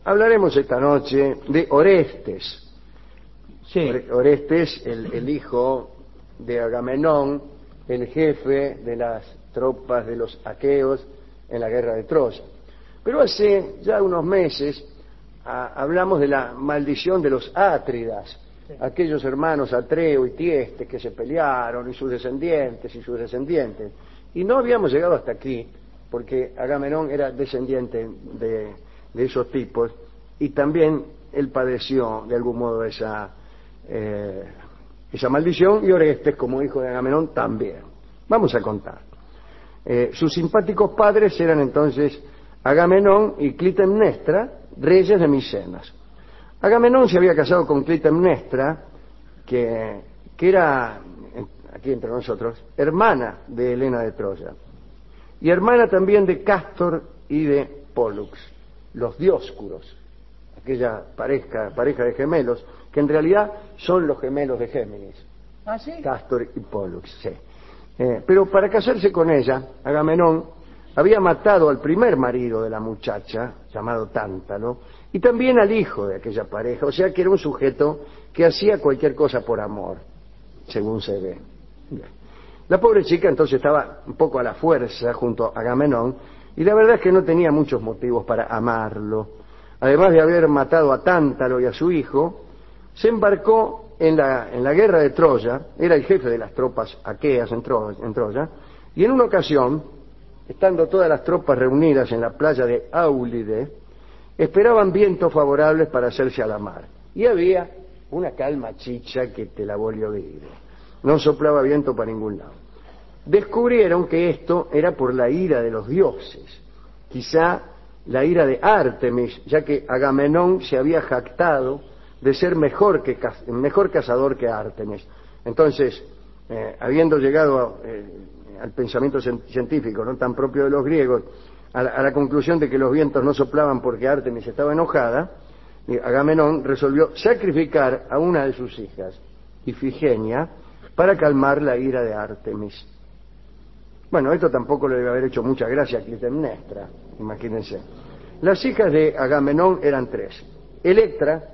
hablaremos esta noche de Orestes. Sí. Orestes, el hijo de Agamenón, el jefe de las tropas de los aqueos en la guerra de Troya. Pero hace ya unos meses hablamos de la maldición de los Átridas, sí, aquellos hermanos Atreo y Tiestes que se pelearon, y sus descendientes y sus descendientes. Y no habíamos llegado hasta aquí, porque Agamenón era descendiente de esos tipos, y también él padeció de algún modo esa maldición, y Orestes, como hijo de Agamenón, también. Vamos a contar. Sus simpáticos padres eran entonces Agamenón y Clitemnestra, reyes de Micenas. Agamenón se había casado con Clitemnestra, que era, aquí entre nosotros, hermana de Helena de Troya, y hermana también de Cástor y de Pólux, los Dioscuros, aquella pareja de gemelos, que en realidad son los gemelos de Géminis. ¿Ah, sí? Cástor y Pólux, sí. Pero para casarse con ella, Agamenón había matado al primer marido de la muchacha, llamado Tántalo, y también al hijo de aquella pareja, o sea que era un sujeto que hacía cualquier cosa por amor, según se ve. Bien. La pobre chica entonces estaba un poco a la fuerza junto a Agamenón, y la verdad es que no tenía muchos motivos para amarlo. Además de haber matado a Tántalo y a su hijo, se embarcó en la guerra de Troya, era el jefe de las tropas aqueas en Troya, y en una ocasión, estando todas las tropas reunidas en la playa de Áulide, esperaban vientos favorables para hacerse a la mar. Y había una calma chicha que te la volvió vivir. No soplaba viento para ningún lado. Descubrieron que esto era por la ira de los dioses, quizá la ira de Ártemis, ya que Agamenón se había jactado de ser mejor cazador que Ártemis. Entonces, habiendo llegado al pensamiento científico, no tan propio de los griegos, a la conclusión de que los vientos no soplaban porque Ártemis estaba enojada, Agamenón resolvió sacrificar a una de sus hijas, Ifigenia, para calmar la ira de Ártemis. Bueno, esto tampoco le debe haber hecho mucha gracia a Clitemnestra, imagínense. Las hijas de Agamenón eran tres: Electra,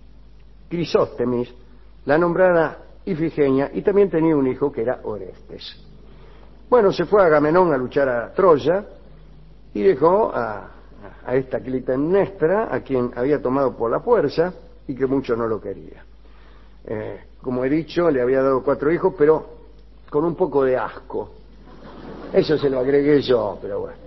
Crisóstemis, la nombrada Ifigenia, y también tenía un hijo que era Orestes. Bueno, se fue Agamenón a luchar a Troya y dejó a esta Clitemnestra, a quien había tomado por la fuerza y que mucho no lo quería. Como he dicho, le había dado 4 hijos, pero con un poco de asco. Eso se lo agregué yo, pero bueno.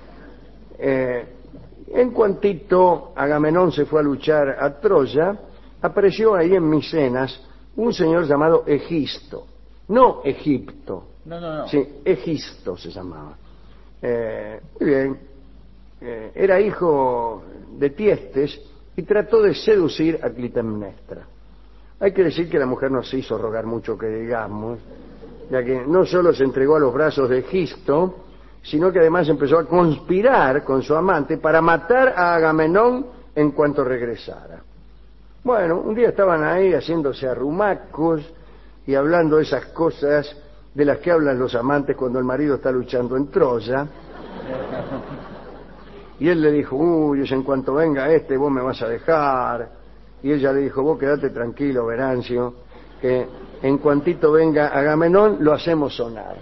En cuantito Agamenón se fue a luchar a Troya, apareció ahí en Micenas un señor llamado Egisto. No Egipto. No. Sí, Egisto se llamaba. Muy bien. Era hijo de Tiestes y trató de seducir a Clitemnestra. Hay que decir que la mujer no se hizo rogar mucho, que digamos, ya que no solo se entregó a los brazos de Egisto, sino que además empezó a conspirar con su amante para matar a Agamenón en cuanto regresara. Bueno, un día estaban ahí haciéndose arrumacos y hablando de esas cosas de las que hablan los amantes cuando el marido está luchando en Troya. Y él le dijo: uy, en cuanto venga vos me vas a dejar. Y ella le dijo: vos quedate tranquilo, Venancio, que en cuantito venga Agamenón lo hacemos sonar.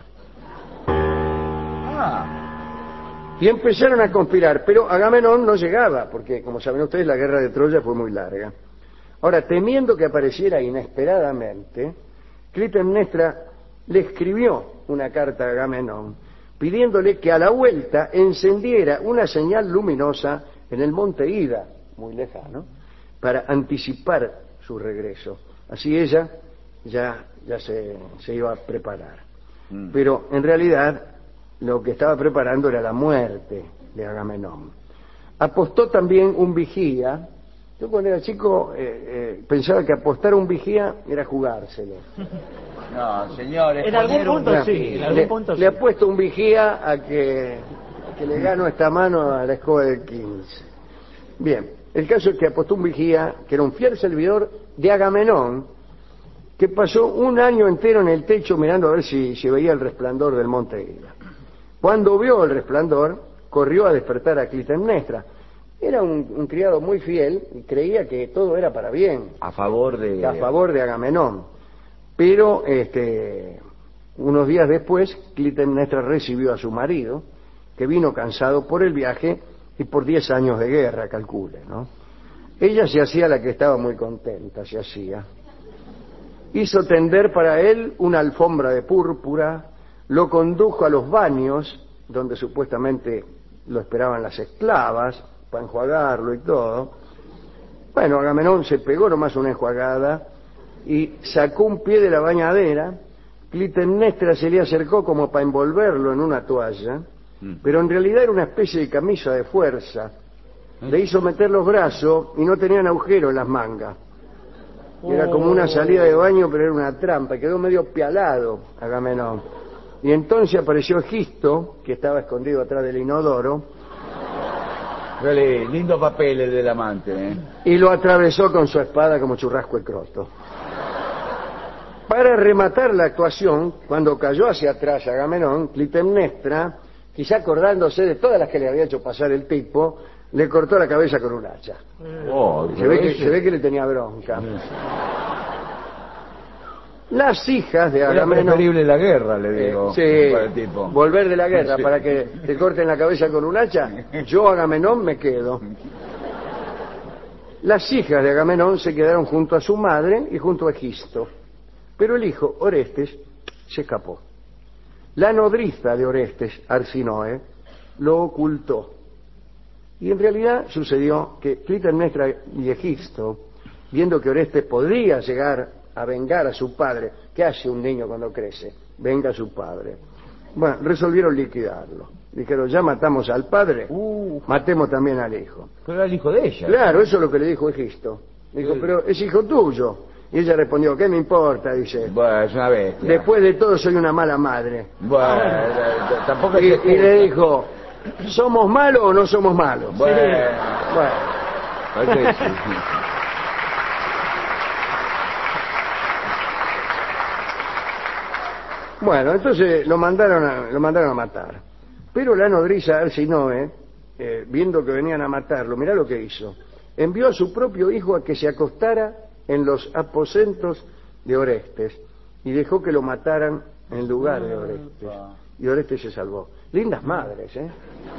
Y empezaron a conspirar, pero Agamenón no llegaba, porque como saben ustedes la guerra de Troya fue muy larga. Ahora, temiendo que apareciera inesperadamente, Clitemnestra le escribió una carta a Agamenón pidiéndole que a la vuelta encendiera una señal luminosa en el monte Ida, muy lejano, para anticipar su regreso. Así ella ya se iba a preparar. Pero en realidad lo que estaba preparando era la muerte de Agamenón. Apostó también un vigía. Yo cuando era chico pensaba que apostar a un vigía era jugárselo. No, señores. En algún punto sí, en algún punto sí. Le apuesto un vigía a que le gano esta mano a la escoba del 15. Bien, el caso es que apostó un vigía, que era un fiel servidor de Agamenón, que pasó un año entero en el techo mirando a ver si veía el resplandor del monte Ida. Cuando vio el resplandor, corrió a despertar a Clitemnestra. Era un criado muy fiel y creía que todo era para bien, A favor de... a favor de Agamenón. Pero unos días después, Clitemnestra recibió a su marido, que vino cansado por el viaje y por 10 años de guerra, calcule, ¿no? Ella se hacía la que estaba muy contenta, se hacía. Hizo tender para él una alfombra de púrpura, lo condujo a los baños, donde supuestamente lo esperaban las esclavas, para enjuagarlo y todo. Bueno, Agamenón se pegó nomás una enjuagada y sacó un pie de la bañadera. Clitemnestra se le acercó como para envolverlo en una toalla, pero en realidad era una especie de camisa de fuerza. Le hizo meter los brazos y no tenían agujero en las mangas. Era como una salida de baño, pero era una trampa. Quedó medio pialado Agamenón. Y entonces apareció Egisto, que estaba escondido atrás del inodoro, Vale, lindo papel el del amante, ¿eh? y lo atravesó con su espada como churrasco el croto. Para rematar la actuación, cuando cayó hacia atrás Agamenón, Clitemnestra, quizá acordándose de todas las que le había hecho pasar el tipo, le cortó la cabeza con un hacha. Oh, Se ve que le tenía bronca. Las hijas de Era Agamenón... preferible la guerra, le digo, sí, para el tipo. volver de la guerra Sí. para que te corten la cabeza con un hacha, yo Agamenón me quedo. Las hijas de Agamenón se quedaron junto a su madre y junto a Egisto, pero el hijo, Orestes, se escapó. La nodriza de Orestes, Arsinoe, lo ocultó. Y en realidad sucedió que Clitemnestra y Egisto, viendo que Orestes podría llegar a vengar a su padre, ¿qué hace un niño cuando crece? Venga a su padre. Bueno, resolvieron liquidarlo. Dijeron, ya matamos al padre, matemos también al hijo. Pero era el hijo de ella. Claro, eso es lo que le dijo Egisto. Dijo, pero es hijo tuyo. Y ella respondió, ¿qué me importa? Dice, Bueno, es una bestia. después de todo soy una mala madre. Bueno, tampoco Y, es y le dijo, ¿somos malos o no somos malos? Bueno, Bueno, ok, sí. bueno, entonces lo mandaron a matar. Pero la nodriza Arsinoe, viendo que venían a matarlo, mirá lo que hizo. Envió a su propio hijo a que se acostara en los aposentos de Orestes y dejó que lo mataran en lugar de Orestes. Y Orestes se salvó. Lindas madres, ¿eh?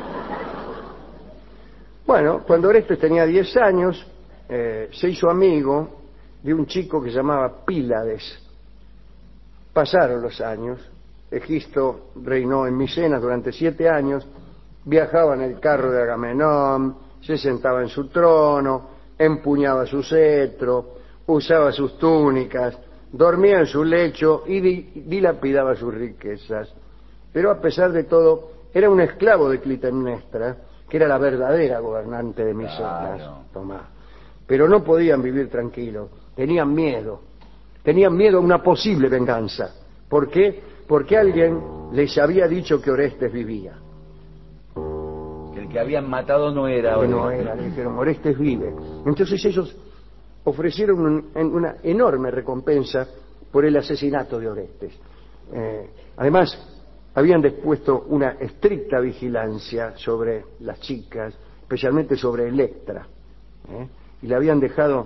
Bueno, cuando Orestes tenía 10 años, se hizo amigo de un chico que se llamaba Pílades. Pasaron los años, Egisto reinó en Micenas durante 7 años, viajaba en el carro de Agamenón, se sentaba en su trono, empuñaba su cetro, usaba sus túnicas, dormía en su lecho y dilapidaba sus riquezas. Pero a pesar de todo, era un esclavo de Clitemnestra, que era la verdadera gobernante de Micenas. Claro. Tomá. Pero no podían vivir tranquilos, tenían miedo a una posible venganza. ¿Por qué? Porque alguien les había dicho que Orestes vivía. El que habían matado no era. Que no era, le dijeron, Orestes vive. Entonces ellos ofrecieron una enorme recompensa por el asesinato de Orestes. Además, habían dispuesto una estricta vigilancia sobre las chicas, especialmente sobre Electra, y la habían dejado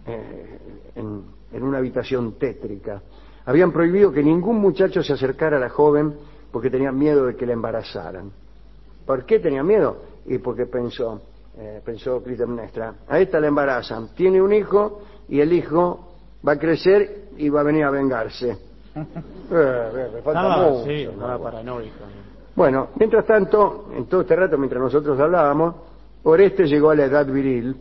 en una habitación tétrica. Habían prohibido que ningún muchacho se acercara a la joven porque tenían miedo de que la embarazaran. ¿Por qué tenían miedo? Y porque pensó Clitemnestra, a esta la embarazan, tiene un hijo y el hijo va a crecer y va a venir a vengarse. Me falta mucho, sí, ¿no? estaba paranoico. Bueno, mientras tanto, en todo este rato, mientras nosotros hablábamos, Orestes llegó a la edad viril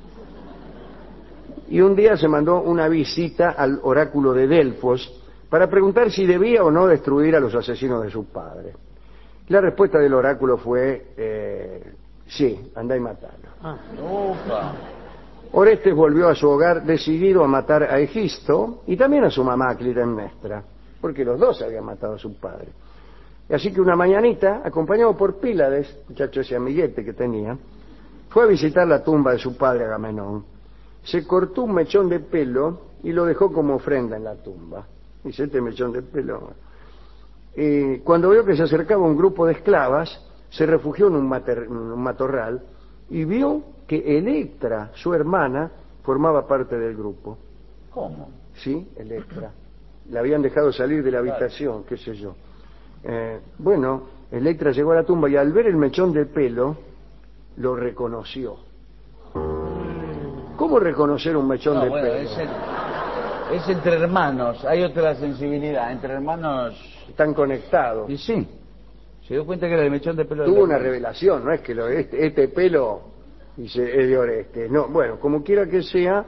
y un día se mandó una visita al oráculo de Delfos para preguntar si debía o no destruir a los asesinos de su padre. La respuesta del oráculo fue, sí, andá y matalo. Opa. Orestes volvió a su hogar decidido a matar a Egisto y también a su mamá Clitemnestra, porque los dos habían matado a su padre. Así que una mañanita, acompañado por Pílades, muchacho ese amiguete que tenía, fue a visitar la tumba de su padre Agamenón. Se cortó un mechón de pelo y lo dejó como ofrenda en la tumba. Dice, este mechón de pelo. Cuando vio que se acercaba un grupo de esclavas, se refugió en un matorral y vio que Electra, su hermana, formaba parte del grupo. ¿Cómo? Sí, Electra. La habían dejado salir de la habitación, qué sé yo. Bueno, Electra llegó a la tumba y al ver el mechón de pelo, lo reconoció. ¿Cómo reconocer un mechón de bueno, pelo? es entre hermanos, hay otra sensibilidad, entre hermanos... Están conectados. Y sí, se dio cuenta que era el mechón de pelo. Tuvo una revelación, no es que este pelo dice, es de Orestes. No, bueno, como quiera que sea,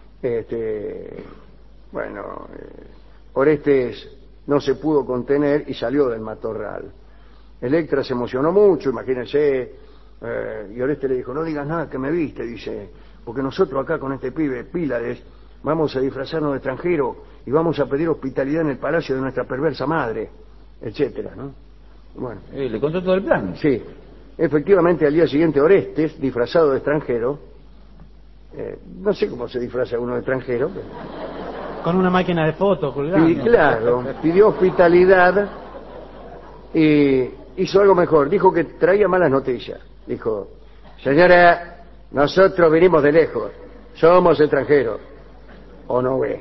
bueno, Orestes no se pudo contener y salió del matorral. Electra se emocionó mucho, imagínense, y Orestes le dijo, no digas nada que me viste, dice, porque nosotros acá con este pibe, Pílades, vamos a disfrazarnos de extranjero y vamos a pedir hospitalidad en el palacio de nuestra perversa madre, etcétera, ¿no? Bueno. ¿Le contó todo el plan? Sí. Efectivamente, al día siguiente Orestes, disfrazado de extranjero, no sé cómo se disfraza uno de extranjero, pero... Con una máquina de fotos colgando. Y claro, pidió hospitalidad y hizo algo mejor. Dijo que traía malas noticias. Dijo, señora, nosotros vinimos de lejos, somos extranjeros. ¿O no ve?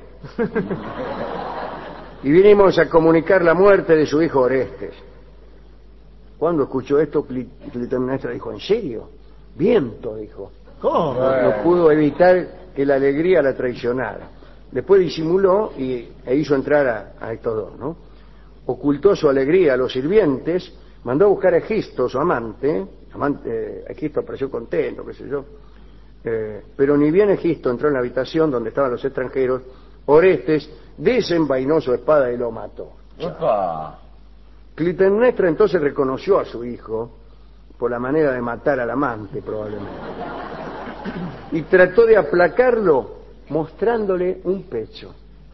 Y vinimos a comunicar la muerte de su hijo Orestes. Cuando escuchó esto, Clitemnestra dijo, ¿en serio? Viento, dijo. ¿Cómo? No pudo evitar que la alegría la traicionara. Después disimuló e hizo entrar a estos dos, ¿no? Ocultó su alegría a los sirvientes, mandó a buscar a Egisto, su amante. Egisto apareció contento, qué sé yo. Pero ni bien Egisto entró en la habitación donde estaban los extranjeros, Orestes desenvainó su espada y lo mató. ¡Opa! Clitemnestra entonces reconoció a su hijo por la manera de matar al amante, probablemente, y trató de aplacarlo mostrándole un pecho.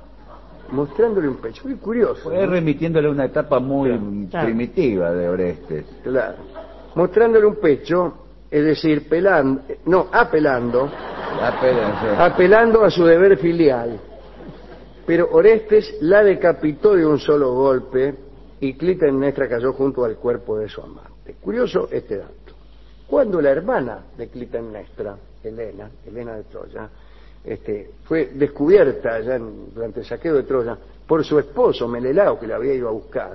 Muy curioso, Fue ¿no? remitiéndole a una etapa muy Claro. primitiva de Orestes. Claro. Mostrándole un pecho, es decir, apelando a su deber filial. Pero Orestes la decapitó de un solo golpe y Clitemnestra cayó junto al cuerpo de su amante. Curioso este dato. Cuando la hermana de Clitemnestra, Helena de Troya, fue descubierta ya durante el saqueo de Troya por su esposo Menelao, que la había ido a buscar,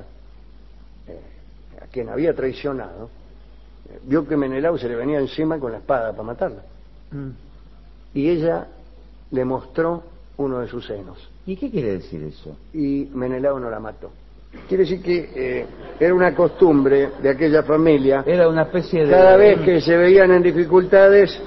a quien había traicionado, vio que Menelao se le venía encima con la espada para matarla. Y ella le mostró uno de sus senos. ¿Y qué quiere decir eso? Y Menelao no la mató. Quiere decir que era una costumbre de aquella familia. Era una especie de... Cada vez que se veían en dificultades,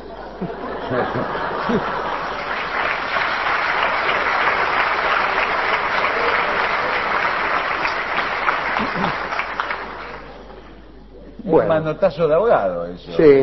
Un manotazo de ahogado, eso. sí.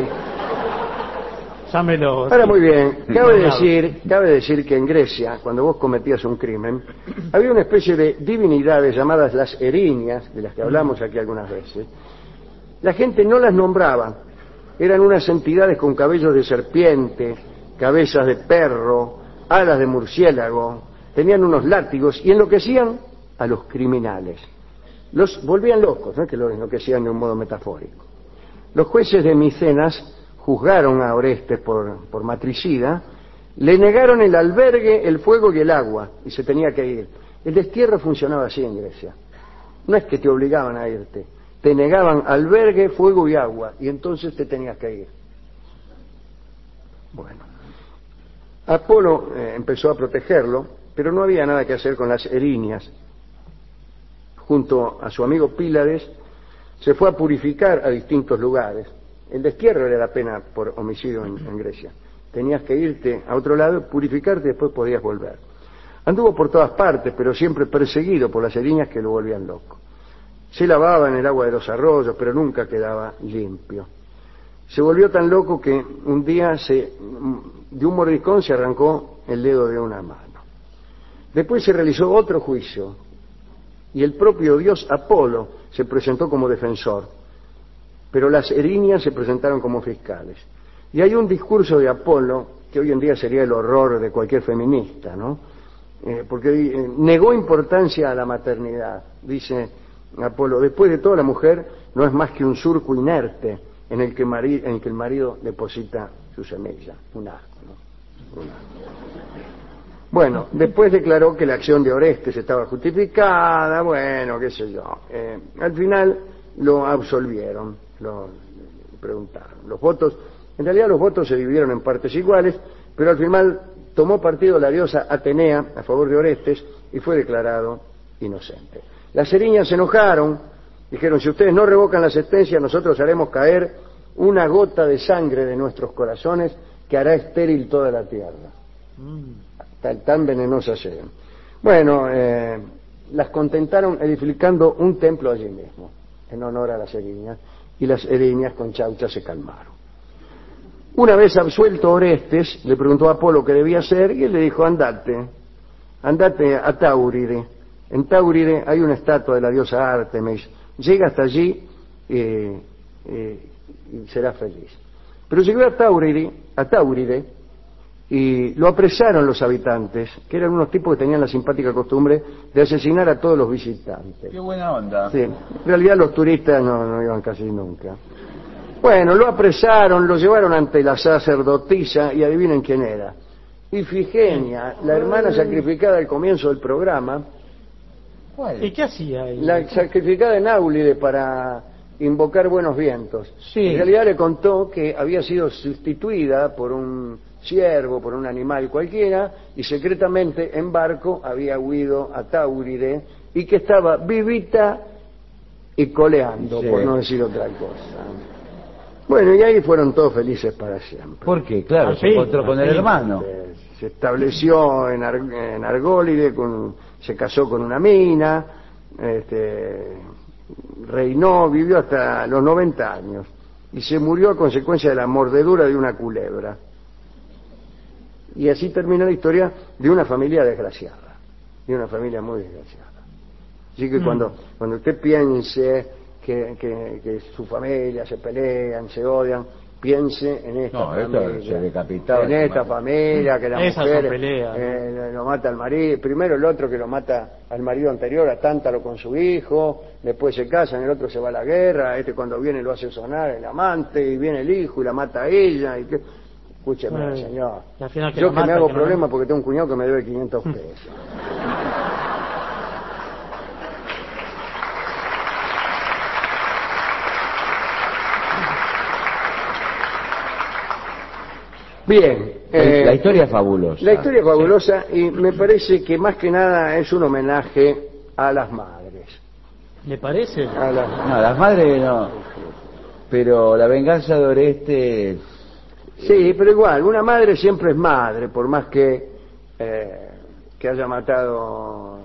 Ahora muy bien, cabe decir que en Grecia, cuando vos cometías un crimen, había una especie de divinidades llamadas las erinias, de las que hablamos aquí algunas veces. La gente no las nombraba, eran unas entidades con cabellos de serpiente, cabezas de perro, alas de murciélago, tenían unos látigos y enloquecían a los criminales. Los volvían locos, no es que los enloquecían de un modo metafórico. Los jueces de Micenas juzgaron a Orestes por matricida, le negaron el albergue, el fuego y el agua, y se tenía que ir. El destierro funcionaba así en Grecia. No es que te obligaban a irte, te negaban albergue, fuego y agua, y entonces te tenías que ir. Bueno, Apolo empezó a protegerlo, pero no había nada que hacer con las erinias. Junto a su amigo Pílades, se fue a purificar a distintos lugares. El destierro era la pena por homicidio en Grecia. Tenías que irte a otro lado, purificarte y después podías volver. Anduvo por todas partes, pero siempre perseguido por las erinias que lo volvían loco. Se lavaba en el agua de los arroyos, pero nunca quedaba limpio. Se volvió tan loco que un día de un mordiscón se arrancó el dedo de una mano. Después se realizó otro juicio y el propio dios Apolo se presentó como defensor, pero las erinias se presentaron como fiscales. Y hay un discurso de Apolo que hoy en día sería el horror de cualquier feminista, ¿no? Porque negó importancia a la maternidad. Dice Apolo, después de todo la mujer no es más que un surco inerte en el que el marido deposita su semilla, un asco, ¿no? Un asco. Bueno, después declaró que la acción de Orestes estaba justificada, bueno, qué sé yo. Al final lo absolvieron, lo preguntaron. En realidad los votos se dividieron en partes iguales, pero al final tomó partido la diosa Atenea a favor de Orestes y fue declarado inocente. Las eriñas se enojaron, dijeron: si ustedes no revocan la sentencia, nosotros haremos caer una gota de sangre de nuestros corazones que hará estéril toda la tierra. Tan venenosas eran. Bueno, las contentaron edificando un templo allí mismo, en honor a las eriñas, y las eriñas con chaucha se calmaron. Una vez absuelto Orestes, le preguntó a Apolo qué debía hacer, y él le dijo: andate a Táuride. En Táuride hay una estatua de la diosa Artemis, llega hasta allí y será feliz. Pero llegó a Táuride y lo apresaron los habitantes, que eran unos tipos que tenían la simpática costumbre de asesinar a todos los visitantes. Qué buena onda. Sí, en realidad los turistas no iban casi nunca. Bueno, lo apresaron, lo llevaron ante la sacerdotisa y adivinen quién era. Ifigenia, la hermana sacrificada al comienzo del programa. ¿Cuál? ¿Y qué hacía ahí? La sacrificada en Áulide para invocar buenos vientos. Sí. En realidad le contó que había sido sustituida por un ciervo, por un animal cualquiera, y secretamente en barco había huido a Táuride y que estaba vivita y coleando, Sí. por no decir otra cosa. Bueno, y ahí fueron todos felices para siempre. ¿Por qué? Claro, se sí, encontró con el sí. hermano. Se estableció en Argólide, se casó con una mina, reinó, vivió hasta los 90 años y se murió a consecuencia de la mordedura de una culebra. Y así termina la historia de una familia desgraciada, de una familia muy desgraciada. Así que cuando usted piense que su familia se pelean, se odian, piense en esta familia, se decapitaba, en esta familia que la Esas mujer son peleas, lo mata al marido, primero el otro que lo mata al marido anterior, a Tántalo con su hijo, después se casan, el otro se va a la guerra, cuando viene lo hace sonar el amante, y viene el hijo y la mata a ella, escúcheme, señor, al final yo que me hago no problemas porque tengo un cuñado que me debe 500 pesos. Bien. La historia es fabulosa. La historia es fabulosa y me parece que más que nada es un homenaje a las madres. ¿Le parece? A las... No, las madres no. Pero la venganza de Orestes... Sí, pero igual, una madre siempre es madre, por más que haya matado...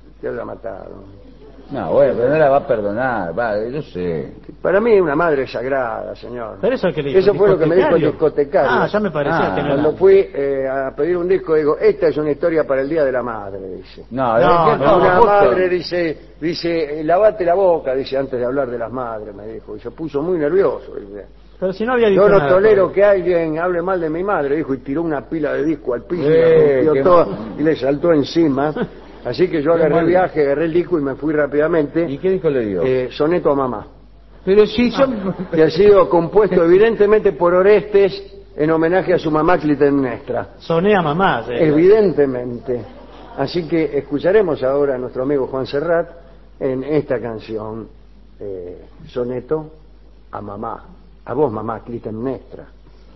No, bueno, pero no la va a perdonar, yo sé. Para mí una madre es sagrada, señor. Pero eso, que le dijo, eso fue lo que me dijo el discotecario. Ah, ya me parecía que no Cuando era. fui a pedir un disco, digo, esta es una historia para el Día de la Madre, dice. No, Una justo. madre dice, lavate la boca, dice, antes de hablar de las madres, me dijo. Y se puso muy nervioso. Dice. Pero si no había dicho Yo no nada, tolero todavía. que alguien hable mal de mi madre, dijo, y tiró una pila de disco al piso Qué y le saltó encima. Así que yo agarré el viaje, agarré el disco y me fui rápidamente. ¿Y qué disco le dio? Soneto a mamá. Pero si yo... Que ha sido compuesto evidentemente por Orestes en homenaje a su mamá Clitemnestra. Soné a mamá. Evidentemente. Así que escucharemos ahora a nuestro amigo Juan Serrat en esta canción, Soneto a mamá. A vos, mamá Clitemnestra.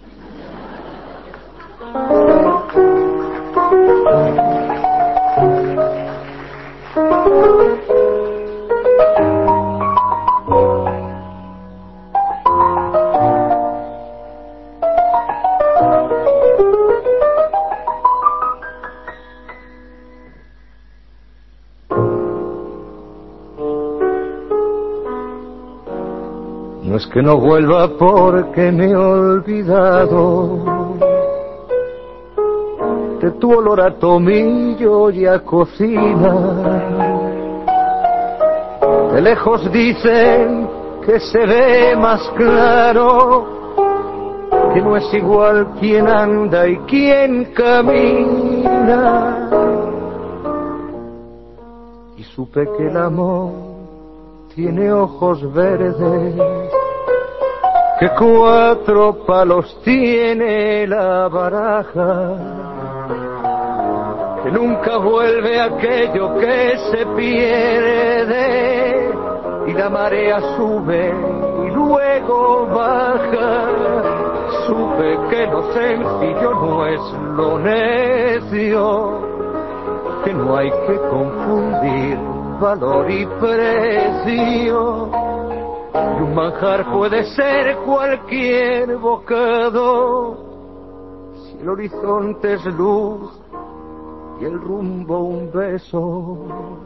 No es que no vuelva porque me he olvidado de tu olor a tomillo y a cocina. De lejos dicen que se ve más claro, que no es igual quien anda y quien camina. Y supe que el amor tiene ojos verdes que 4 palos tiene la baraja, que nunca vuelve aquello que se pierde, y la marea sube y luego baja. Supe que lo sencillo no es lo necio, que no hay que confundir valor y precio. Y un manjar puede ser cualquier bocado, si el horizonte es luz y el rumbo un beso.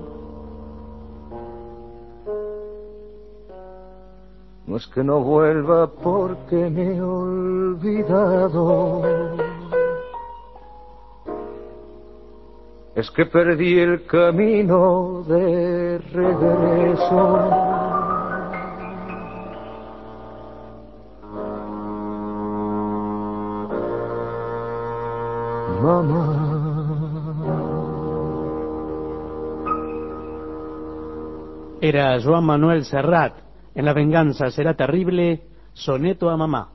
No es que no vuelva porque me he olvidado, es que perdí el camino de regreso. Mamá. Era Joan Manuel Serrat, en La venganza será terrible, soneto a mamá.